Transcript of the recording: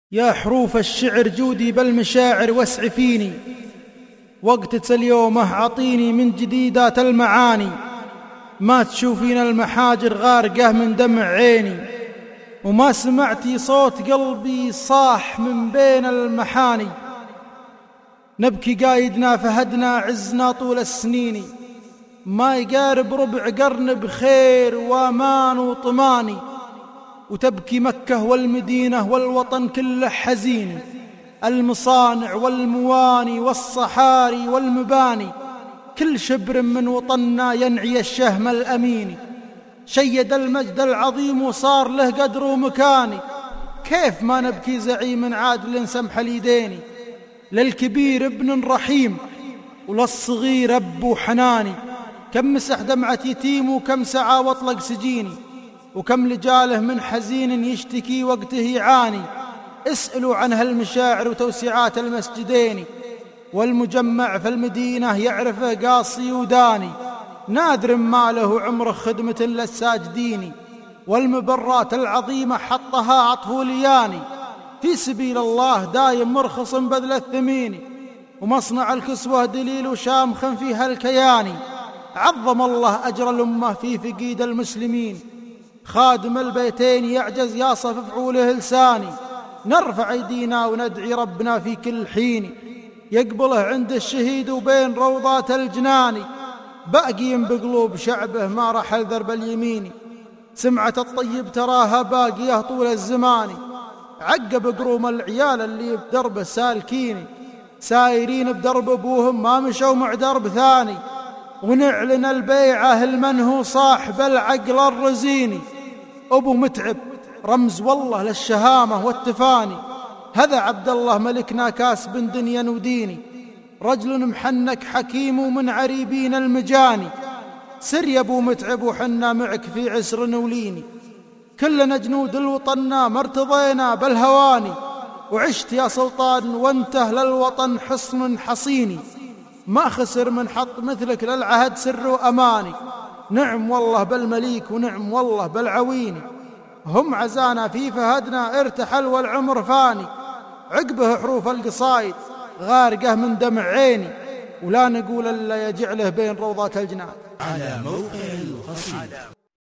يا حروف الشعر جودي بالمشاعر واسع فيني، وقت اليوم اعطيني من جديدات المعاني. ما تشوفين المحاجر غارقة من دمع عيني، وما سمعتي صوت قلبي صاح من بين المحاني. نبكي قايدنا فهدنا عزنا طول السنين، ما يقارب ربع قرن بخير وامان وطماني. وتبكي مكة والمدينة والوطن كله حزين، المصانع والمواني والصحاري والمباني. كل شبر من وطننا ينعي الشهم الأمين، شيد المجد العظيم وصار له قدر ومكاني. كيف ما نبكي زعيم عادل سمح اليديني، للكبير ابن رحيم وللصغير أب وحناني. كم مسح دمعة يتيم وكم سعى واطلق سجيني، وكم لجاله من حزين يشتكي وقته يعاني. اسألوا عن هالمشاعر وتوسعات المسجدين، والمجمع في المدينة يعرفه قاصي وداني. نادر ما له عمره خدمة للساجدين، والمبرات العظيمة حطها عطف لياني. في سبيل الله دايم مرخص بذل الثمين، ومصنع الكسوة دليل وشامخ فيها الكياني. عظم الله أجر الأمة في فقيد المسلمين، خادم البيتين يعجز يصف فعوله لساني. نرفع أيدينا وندعي ربنا في كل حين، يقبله عند الشهيد وبين روضات الجنان. باقي بقلوب شعبه ما رحل ذرب اليمين، سمعة الطيب تراها باقية طول الزمان. عقب قروم العيال اللي بدرب سالكين، سايرين بدرب أبوهم ما مشوا مع درب ثاني. ونعلن البيعة المن هو صاحب العقل الرزيني، أبو متعب رمز والله للشهامة والتفاني. هذا عبد الله ملكنا كاسب دنيا وديني، رجل محنك حكيم ومن عريبين المجاني. سر يا أبو متعب وحنا معك في عسر وليني، كلنا جنود الوطنا مرتضينا بالهواني. وعشت يا سلطان وانته للوطن حصن حصيني، ما خسر من حط مثلك للعهد سر وأماني. نعم والله بالمليك ونعم والله بالعويني، هم عزانا في فهدنا ارتحل والعمر فاني. عقبه حروف القصايد غارقة من دمع عيني، ولا نقول إلا يجعله بين روضات الجنان. على موقع القصيد.